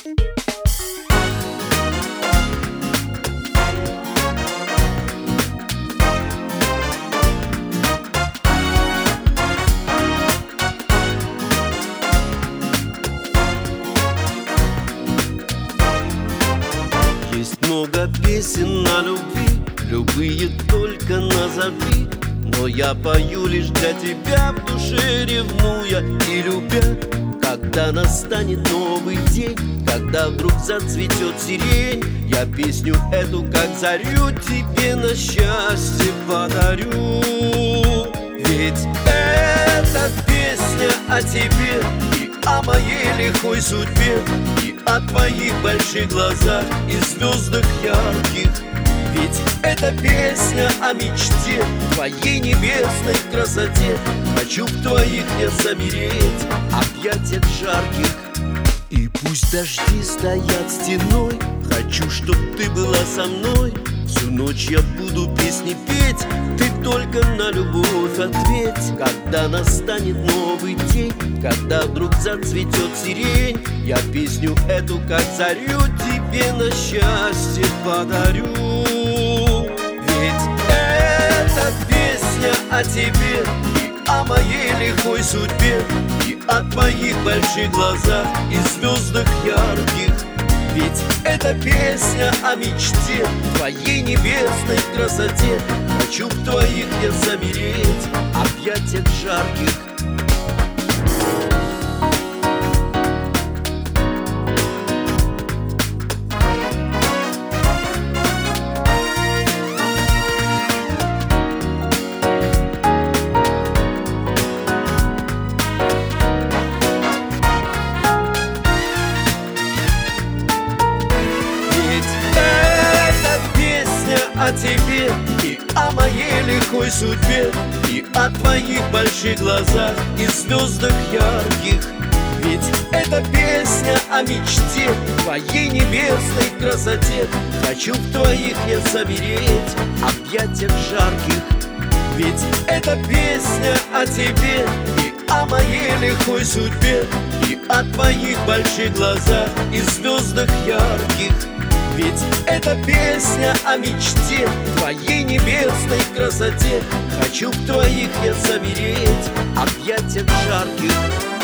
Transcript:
Есть много песен на любви, любые только назови. Но я пою лишь для тебя, в душе ревнуя и любя. Когда настанет новый день, когда вдруг зацветет сирень, я песню эту, как зарю, тебе на счастье подарю. Ведь это песня о тебе и о моей лихой судьбе, и о твоих больших глазах и звездах ярких. Ведь это песня о мечте, твоей небесной красоте. Хочу в твоих не замереть, объятиях жарких. И пусть дожди стоят стеной, хочу, чтоб ты была со мной. Всю ночь я буду песни петь, ты только на любовь ответь. Когда настанет новый день, когда вдруг зацветет сирень, я песню эту, как зарю, тебе на счастье подарю. Ведь это песня о тебе и о моей лихой судьбе, и о твоих больших глазах и звездах ярких. Ведь это песня о мечте, твоей небесной красоте. Хочу в твоих не замереть, объятиях жарких. О тебе и о моей лихой судьбе, и о твоих больших глазах и звездах ярких. Ведь это песня о мечте, твоей небесной красоте. Хочу в твоих не замереть, объятиях жарких. Ведь это песня о тебе и о моей лихой судьбе, и о твоих больших глазах и звездах ярких. Ведь это песня о мечте, твоей небесной красоте. Хочу в твоих не замереть, объятиях жарких.